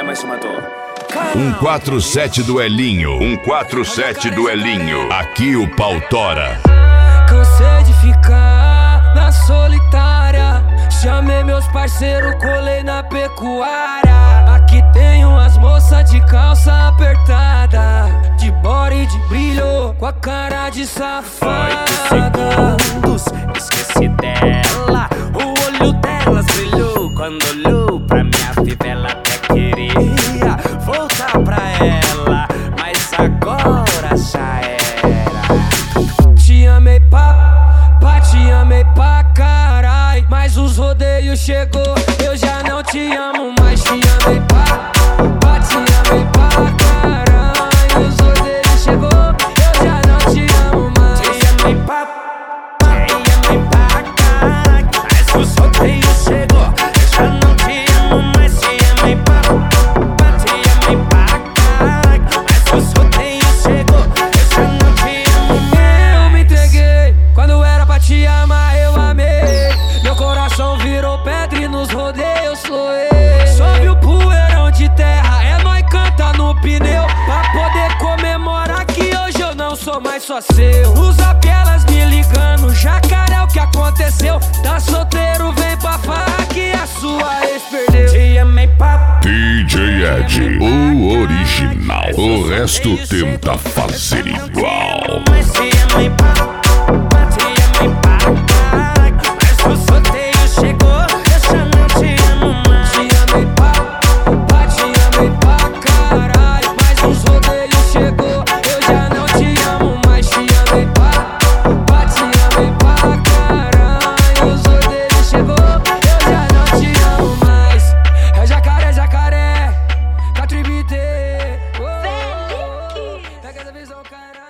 mas se matou. 147 duelinho, 147 duelinho. Aqui o pau tora. Cansei de ficar na solitária. Chamei meus parceiros, colei na pecuária. Aqui tem umas moças de calça apertada, de body e de brilho, com a cara de safada. 8 segundos, esqueci dela. O olho delas brilhou quando olhou pra minha fivela. Até queria voltar pra ela, mas agora já era. Te amei te amei pra carai, mas os rodeios chegou, eu já não te amo mais. Te amei te amei pra carai, os rodeios chegou, eu já não te amo mais. Te amei pra carai, mas os rodeios chegou, eu já não te amo mais. Te amei pra carai, mas os rodeios chegou, eu já não te amo mais. Eu me entreguei, quando era pra te amar eu amei. Meu coração virou pedra e nos rodeios floei. Sobe o poeirão de terra, é nóis canta no pneu, pra poder comemorar que hoje eu não sou mais só seu. Os apielas me ligando, jacaré, o que aconteceu? Tá solteiro, vem pra farra que a sua ex perdeu. Te amei pra DJ Ed, o original. O resto tenta fazer igual. mas te amei pra carai, mas os rodeios chegou, eu já não te amo mais. Te amei pra caralho, mas os rodeios chegou, eu já não te amo mais. Te amei pra caralho, os rodeios chegou, eu já não te amo mais. É jacaré, Catribite. Pega essa visão, cara.